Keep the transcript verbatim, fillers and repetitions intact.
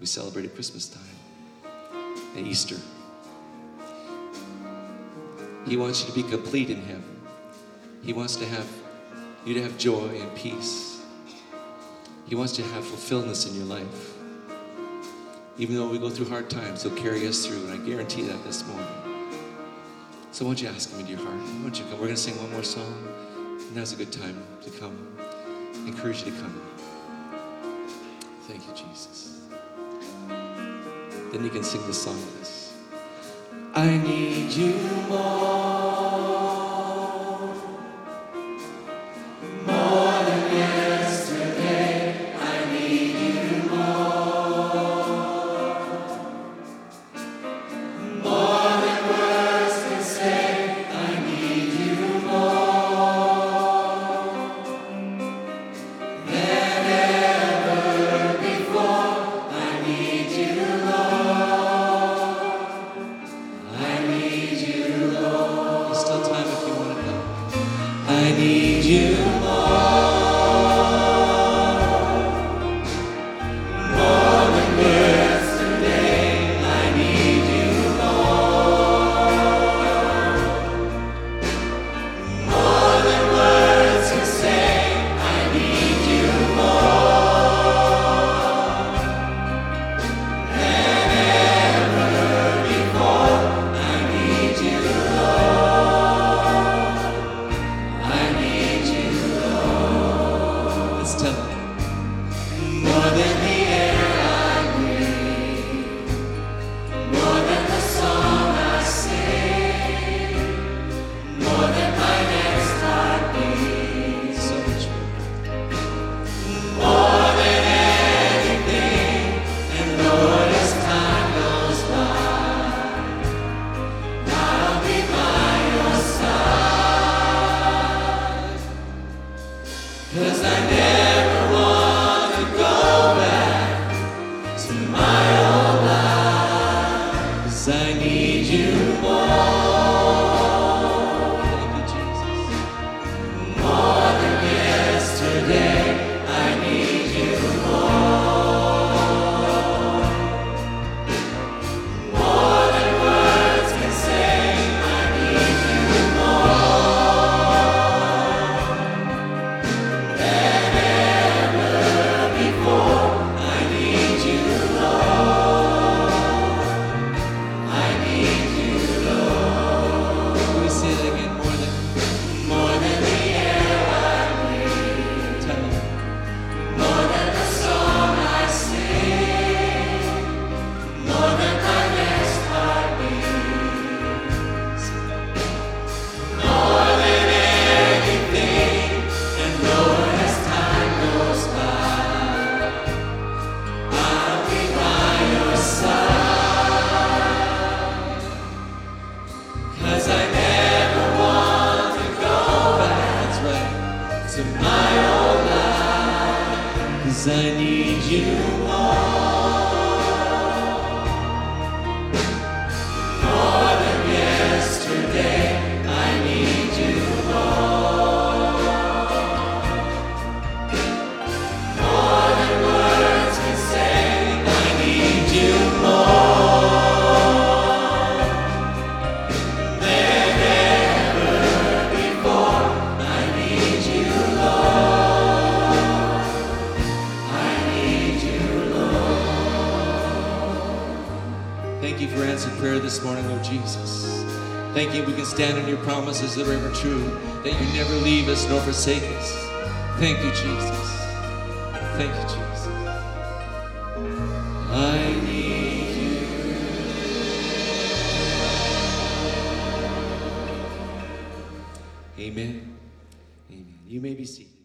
We celebrate at Christmas time and Easter. He wants you to be complete in Him. He wants to have you to have joy and peace. He wants you to have fulfillment in your life. Even though we go through hard times, He'll carry us through, and I guarantee that this morning. So won't you ask Him into your heart? Won't you come? We're going to sing one more song. And now's a good time to come. I encourage you to come. Thank you, Jesus. Then you can sing this song with us. I need you more. More than yesterday. I need you more. More than words can say. I need you more. Than ever before. I need you, Lord. I need you, Lord. There's still time if you want to come. I need you more. More than yesterday. I need you, Lord. More than words can say. I need you more. Than ever before. I need you, Lord. I need you, Lord. Let's tell Him. More than the air I breathe. More than the song I sing. More than my next heartbeat. So much more. More than anything. And Lord, as time goes by, I'll be by your side. 'Cause I never want to go back to my old life. 'Cause I need you more. Thank you, Jesus. More than yesterday. I need you more. More than words can say. I need you more. Than ever before. I need you, Lord. I need you, Lord. Can we say that again? More than, more than the air I breathe. Tell Him. More than the song I sing. More than my next heartbeat. More than anything. And Lord, as time goes by, I'll be by your side. 'Cause I never want to go back. That's right. To my old life. 'Cause I need you more. More than yesterday. I need you more. More than words can say. I need you more. Than ever before. I need you, Lord. I need you, Lord. Thank you for answered prayer this morning, Lord Jesus. Thank you we can stand on your promises that are ever true, that you never leave us nor forsake us. Thank you, Jesus. Thank you, Jesus. I need you. Amen. Amen. You may be seated.